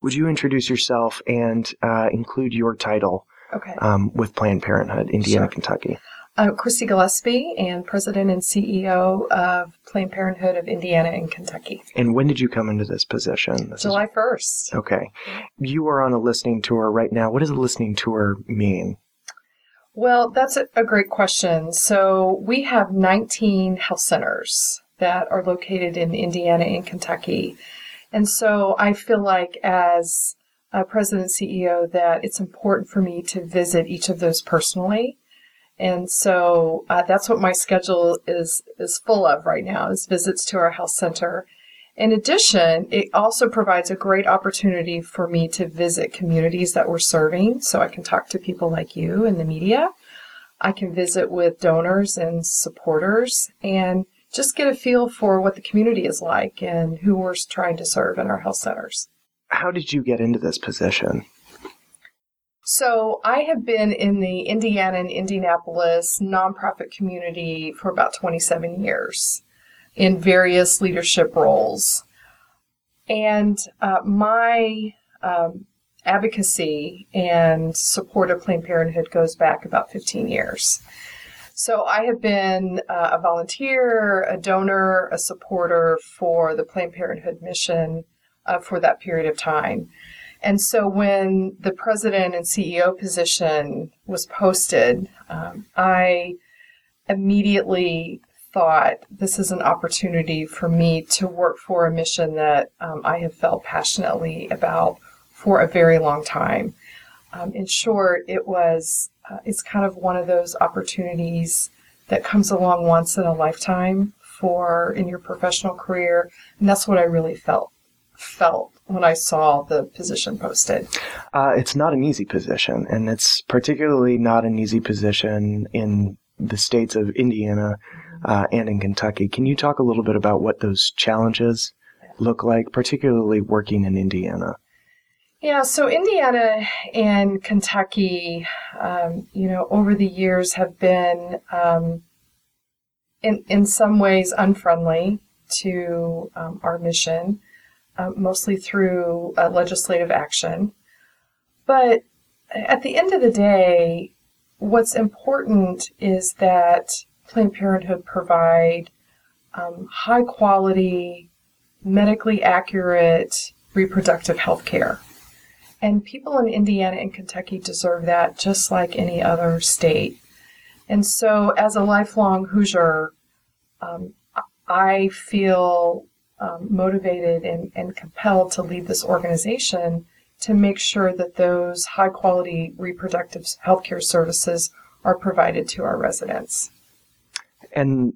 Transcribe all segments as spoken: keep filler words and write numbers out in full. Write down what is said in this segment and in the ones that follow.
Would you introduce yourself and uh, include your title Okay. um, with Planned Parenthood, Indiana, Sure. Kentucky? I'm Christy Gillespie, and President and C E O of Planned Parenthood of Indiana and Kentucky. And when did you come into this position? This July first. Is... Okay. You are on a listening tour right now. What does a listening tour mean? Well, that's a, a great question. So we have nineteen health centers that are located in Indiana and Kentucky. And so I feel like as a President and C E O that it's important for me to visit each of those personally. And so uh, that's what my schedule is is full of right now, is visits to our health center. In addition, it also provides a great opportunity for me to visit communities that we're serving, so I can talk to people like you in the media. I can visit with donors and supporters and just get a feel for what the community is like and who we're trying to serve in our health centers. How did you get into this position? So I have been in the Indiana and Indianapolis nonprofit community for about twenty-seven years in various leadership roles. And uh, my um, advocacy and support of Planned Parenthood goes back about fifteen years. So I have been uh, a volunteer, a donor, a supporter for the Planned Parenthood mission uh, for that period of time. And so when the president and C E O position was posted, um, I immediately thought this is an opportunity for me to work for a mission that um, I have felt passionately about for a very long time. Um, in short, it was, uh, it's kind of one of those opportunities that comes along once in a lifetime for in your professional career. And that's what I really felt felt when I saw the position posted. Uh, it's not an easy position, and it's particularly not an easy position in the states of Indiana uh, and in Kentucky. Can you talk a little bit about what those challenges look like, particularly working in Indiana? Yeah, so Indiana and Kentucky, um, you know, over the years have been um, in in some ways unfriendly to um, our mission. Uh, mostly through uh, legislative action. But at the end of the day, what's important is that Planned Parenthood provide um, high quality, medically accurate reproductive health care. And people in Indiana and Kentucky deserve that just like any other state. And so as a lifelong Hoosier, um, I feel Um, motivated and, and compelled to lead this organization to make sure that those high-quality reproductive healthcare services are provided to our residents. And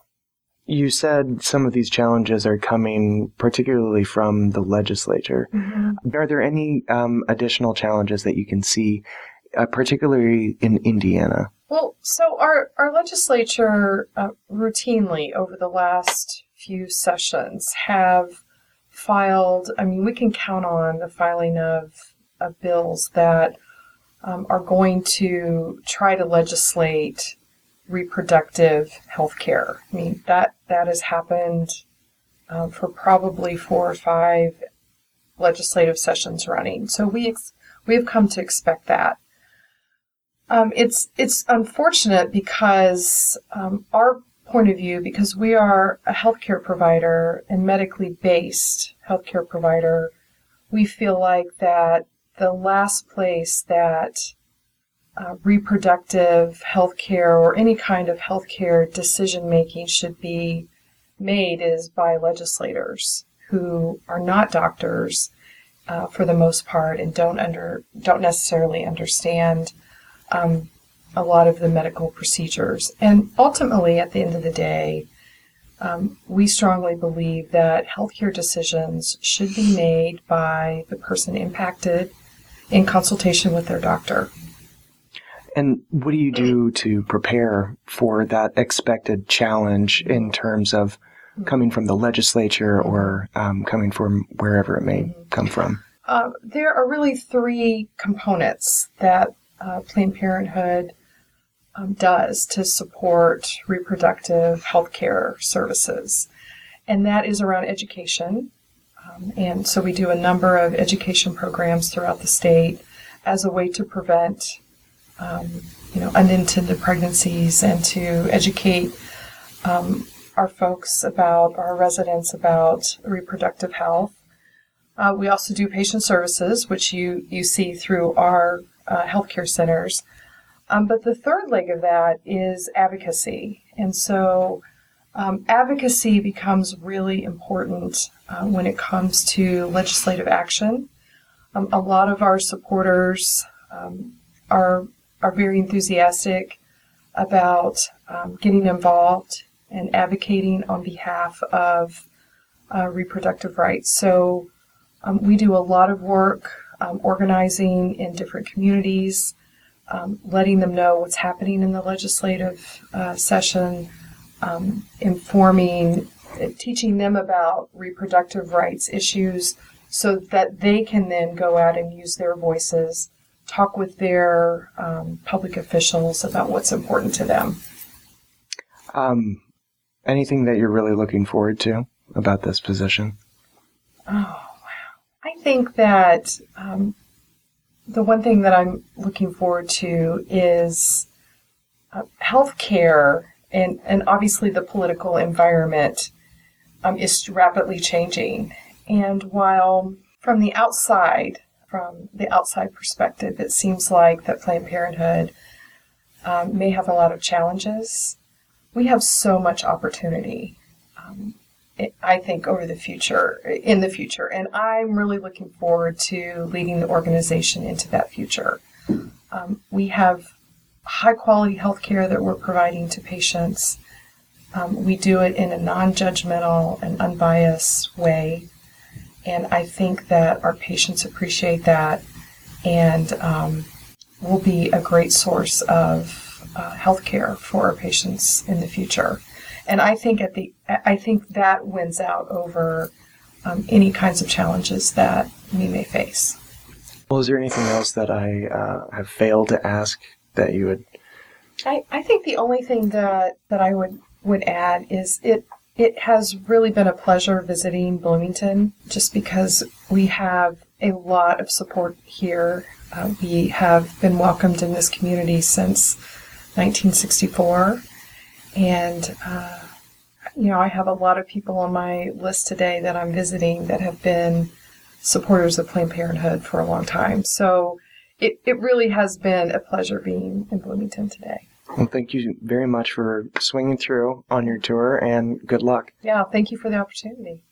you said some of these challenges are coming particularly from the legislature. Mm-hmm. Are there any um, additional challenges that you can see, uh, particularly in Indiana? Well, so our, our legislature uh, routinely over the last few sessions have filed, I mean, we can count on the filing of, of bills that um, are going to try to legislate reproductive health care. I mean, that, that has happened um, for probably four or five legislative sessions running. So we ex- we have come to expect that. Um, it's it's unfortunate because um, our point of view, because we are a healthcare provider and medically based healthcare provider, we feel like that the last place that uh, reproductive healthcare or any kind of healthcare decision making should be made is by legislators who are not doctors uh, for the most part and don't under don't necessarily understand um, a lot of the medical procedures. And ultimately, at the end of the day, um, we strongly believe that healthcare decisions should be made by the person impacted in consultation with their doctor. And what do you do to prepare for that expected challenge in terms of coming from the legislature or um, coming from wherever it may come from? Uh, there are really three components that uh, Planned Parenthood um, does to support reproductive health care services. And that is around education. Uh, Um, and so we do a number of education programs throughout the state as a way to prevent, um, you know, unintended pregnancies and to educate um, our folks about, our residents about reproductive health. Uh, we also do patient services, which you, you see through our uh, healthcare centers. Um, but the third leg of that is advocacy. And so um, advocacy becomes really important uh, when it comes to legislative action. Um, a lot of our supporters um, are, are very enthusiastic about um, getting involved and advocating on behalf of uh, reproductive rights. So Um, we do a lot of work um, organizing in different communities, um, letting them know what's happening in the legislative uh, session, um, informing, teaching them about reproductive rights issues so that they can then go out and use their voices, talk with their um, public officials about what's important to them. Um, anything that you're really looking forward to about this position? Oh. I think that um, the one thing that I'm looking forward to is uh, healthcare, and, and obviously the political environment um, is rapidly changing. And while from the outside, from the outside perspective, it seems like that Planned Parenthood um, may have a lot of challenges, we have so much opportunity. Um, I think over the future, in the future. And I'm really looking forward to leading the organization into that future. Um, we have high quality health care that we're providing to patients. Um, we do it in a non-judgmental and unbiased way. And I think that our patients appreciate that and um, will be a great source of uh, health care for our patients in the future. And I think at the I think that wins out over um, any kinds of challenges that we may face. Well, is there anything else that I uh, have failed to ask that you would? I, I think the only thing that, that I would, would add is it it has really been a pleasure visiting Bloomington, just because we have a lot of support here. Uh, we have been welcomed in this community since nineteen sixty-four. And, uh, you know, I have a lot of people on my list today that I'm visiting that have been supporters of Planned Parenthood for a long time. So it, it really has been a pleasure being in Bloomington today. Well, thank you very much for swinging through on your tour, and good luck. Yeah, thank you for the opportunity.